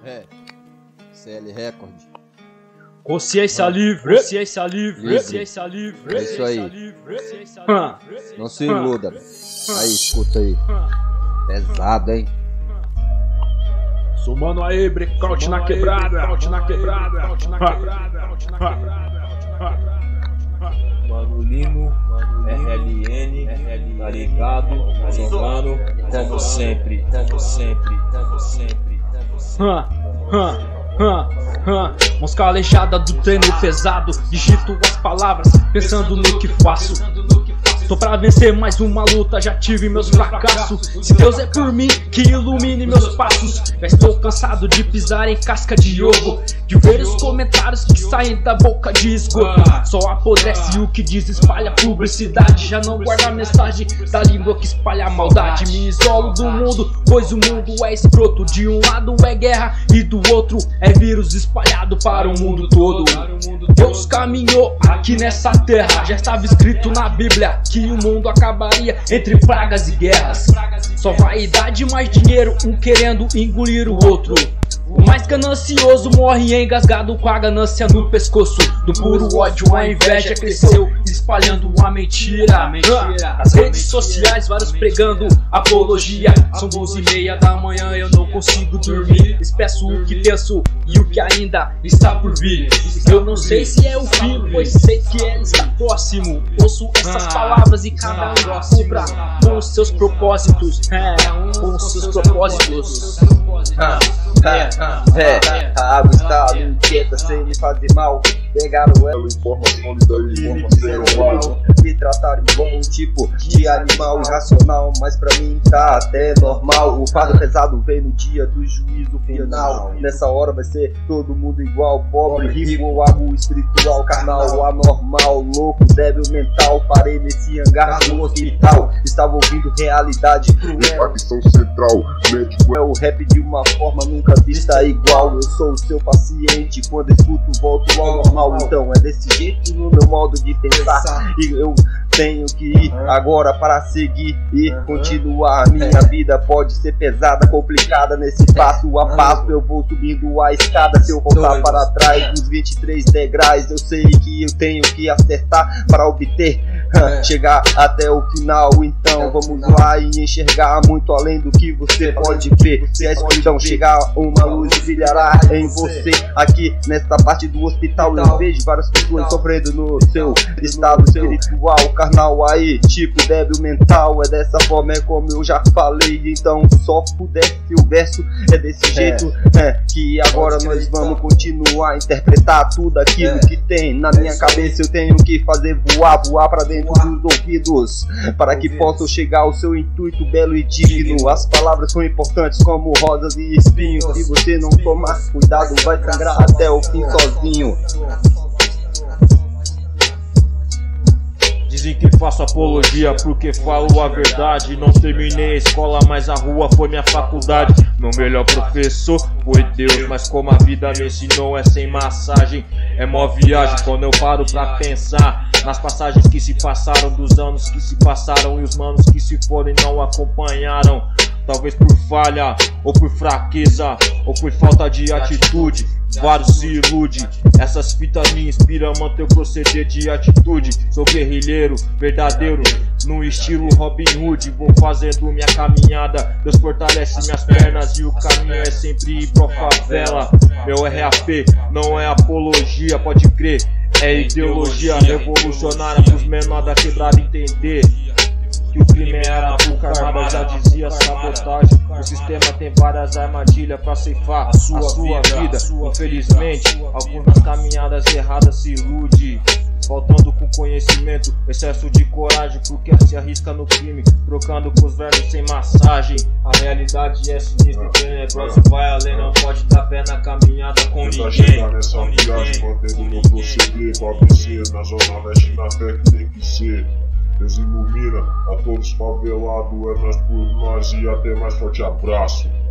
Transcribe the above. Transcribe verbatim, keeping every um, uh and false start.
É, C L Record. Consciência livre, consciência livre, consciência livre. É isso aí. Não se iluda. Aí, escuta aí. Pesado, hein? Sumando aí, breakout na quebrada, breakout na quebrada, breakout na quebrada. Mano Lino, R L N, tá ligado? Jogando como sempre, como sempre, como sempre, como sempre. Mãos calejadas do treino pesado, digito as palavras pensando no que faço. Tô pra vencer mais uma luta, já tive meus fracassos. Se Deus é por mim, que ilumine meus passos. Já estou cansado de pisar em casca de ovo, de ver os comentários que saem da boca de esgoto. Só apodrece o que diz, espalha publicidade. Já não guarda a mensagem da língua que espalha a maldade. Me isolo do mundo, pois o mundo é escroto. De um lado é guerra e do outro é vírus espalhado para o mundo todo. Deus caminhou aqui nessa terra, já estava escrito na Bíblia que o mundo acabaria entre pragas e guerras. Só vaidade e mais dinheiro, um querendo engolir o outro. O mais ganancioso morre engasgado com a ganância no pescoço. Do puro ódio a inveja cresceu, espalhando a mentira. Nas redes sociais vários pregando apologia. São doze e meia da manhã, eu não consigo dormir. Expresso o que penso e o que ainda está por vir. Eu não sei se é o fim, pois sei que ele está próximo. Ouço essas palavras e cada um cumpra com os seus propósitos. É, com os seus propósitos. É, a água está inquieta sem me fazer mal. Pegaram ela, informação e me fizeram mal. Me trataram igual um tipo de animal irracional, mas pra mim tá até normal. O fardo pesado vem no dia do juízo final. Nessa hora vai ser todo mundo igual, pobre, rico ou algo espiritual, carnal, anormal, louco, débil mental. Parei nesse hangar no hospital, estava ouvindo realidade. Facção central, médico é o rap de uma forma nunca vista igual. Eu sou o seu paciente, quando escuto volto ao normal. Então é desse jeito no meu modo de pensar. E eu tenho que ir agora para seguir e continuar. Minha vida pode ser pesada, complicada. Nesse passo a passo eu vou subindo a escada. Se eu voltar para trás dos vinte e três degraus, eu sei que eu tenho que acertar para obter chegar até o final. Então vamos lá e enxergar muito além do que você pode ver. Se a escuridão chegar, uma luz brilhará em você. Aqui nesta parte do hospital eu vejo várias pessoas sofrendo no seu estado espiritual, carnal aí, tipo débil mental. É dessa forma, é como eu já falei. Então só pudesse o verso, é desse jeito é, que agora nós vamos continuar a interpretar tudo aquilo que tem na minha cabeça. Eu tenho que fazer voar, voar pra dentro dos ouvidos, para que possa chegar ao seu intuito belo e digno. As palavras são importantes como rosas e espinhos. Se você não tomar cuidado, vai sangrar até o fim sozinho. Dizem que faço apologia porque falo a verdade. Não terminei a escola, mas a rua foi minha faculdade. Meu melhor professor foi Deus, mas como a vida me ensinou é sem massagem. É mó viagem quando eu paro pra pensar nas passagens que se passaram, dos anos que se passaram e os manos que se foram e não acompanharam. Talvez por falha, ou por fraqueza, ou por falta de atitude. Vários se iludem. Essas fitas me inspiram a manter o proceder de atitude. Sou guerrilheiro, verdadeiro, no estilo Robin Hood. Vou fazendo minha caminhada, Deus fortalece minhas pernas. E o caminho é sempre ir pra favela. Meu R A P não é apologia, pode crer. É ideologia revolucionária pros menores da quebrada entender que o crime era a boca armada, já dizia sabotagem. O sistema tem várias armadilhas pra ceifar a sua, a sua vida. Infelizmente, algumas caminhadas erradas se ilude, faltando com conhecimento, excesso de coragem, porque se arrisca no crime, trocando com os velhos sem massagem. A realidade é sinistra e tenebrosa, vai além, não pode dar pé na caminhada com ninguém. chegar nessa viagem, mantendo meu proceder, pra vencer na zona leste, na fé que tem que ser. Deus ilumina a todos favelados, é nós por nós e até mais forte abraço.